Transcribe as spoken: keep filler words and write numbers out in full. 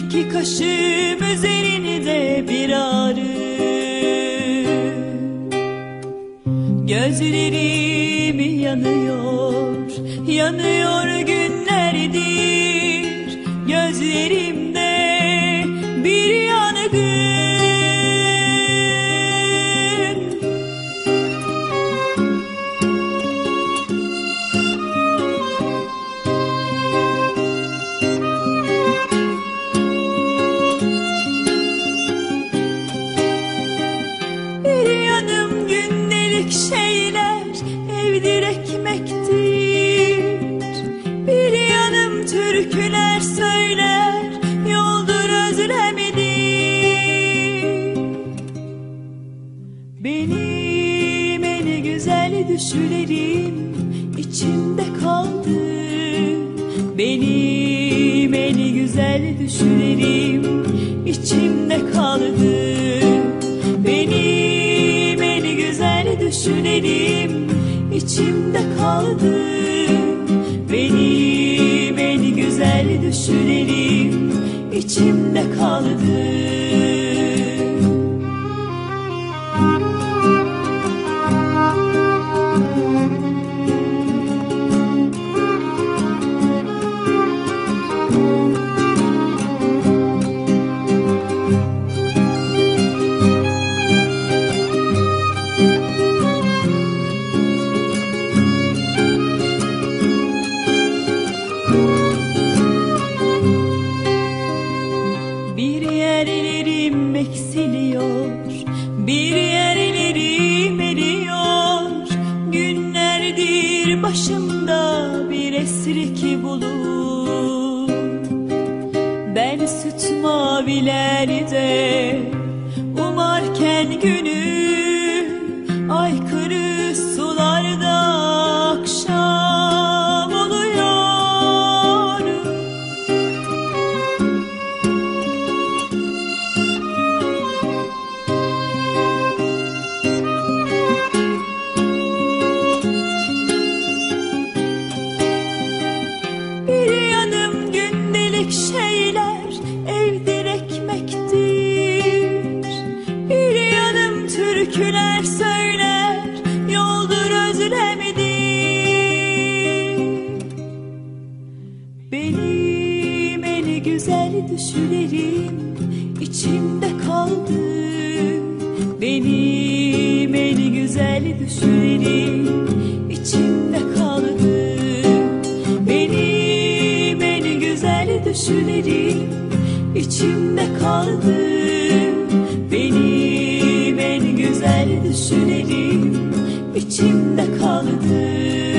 İki kaşım üzerinde bir ağrı. Gözlerim yanıyor, yanıyor günlerdir. Gözlerimde bir yangın. Bir yanım gündelik şeyler, evdir ekmektir. Bir yanım türküler söyler, yoldur özlemedir. Benim en güzel düşlerim içimde kaldı. Benim en güzel düşlerim içimde kaldı. Benim en güzel düşlerim içimde kaldı. Benim en güzel düşlerim içimde kaldı. Bir yerlerim eksiliyor, bir yerlerim eriyor. Günlerdir başımda bir esrik bulut. Ben süt mavilerde umarken günü, aykırı sularda akşam oluyor. Bir yanım gündelik şeyler, evdir ekmektir. Bir yanım türküler söyler, yoldur özlemedir. Benim en güzel düşlerim içimde kaldı. Benim en güzel düşlerim içimde kaldı. Benim en güzel düşlerim içimde kaldı. Benim en güzel düşlerim içimde kaldı.